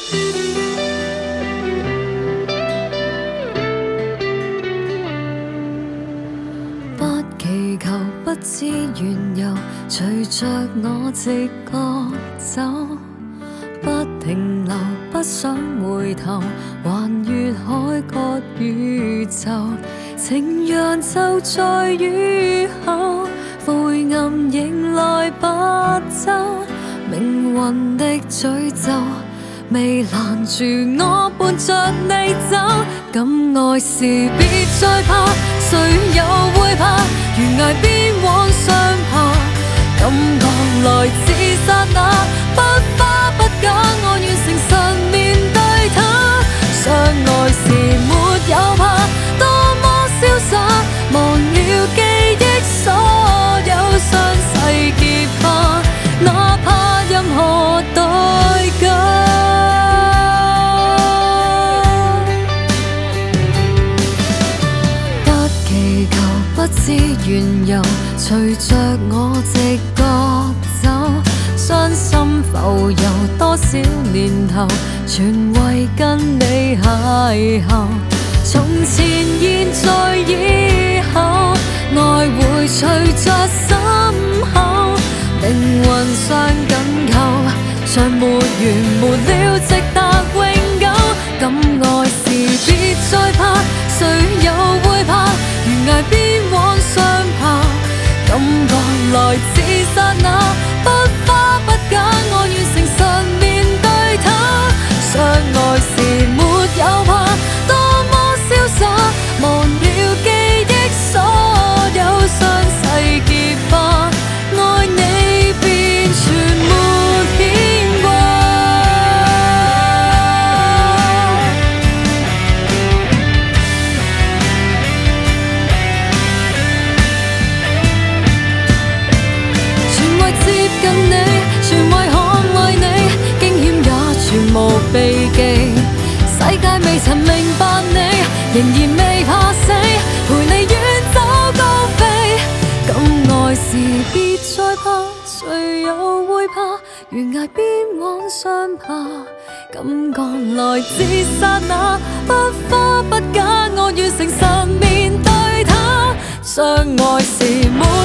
不祈求，不知缘由，隨着我直覺走，不停留，不想回頭，橫越海角宇宙，情陽就在雨後，灰暗迎來白晝，命運的詛咒未攔住我伴着你走，敢愛時別再怕，誰又會怕？懸崖邊往上爬，感覺來自剎那，不花不假，我願誠實面對它。相愛時沒有怕，多麼瀟灑，忘了記憶所有傷勢結疤，哪怕任何代價。不知緣由，隨着我直覺走，傷心浮游多少年頭，全為跟你邂逅。從前、現在、以後，愛會隨着心口，靈魂相緊扣，像沒完沒了，直達永久。敢愛時別再怕，誰又會怕？懸崖邊往上爬，感覺來自剎那，不花不假，我願誠實面對它。相愛時沒有怕，多麼瀟灑，忘了記憶所有傷勢結疤，愛你便全沒牽掛。近你，全為捍衛你，驚險也全無避忌。世界未曾明白你，仍然未怕死，陪你遠走高飛。敢愛時別再怕，誰又會怕？懸崖邊往上爬，感覺來自剎那，不花不假，我願誠實面對它。相愛時沒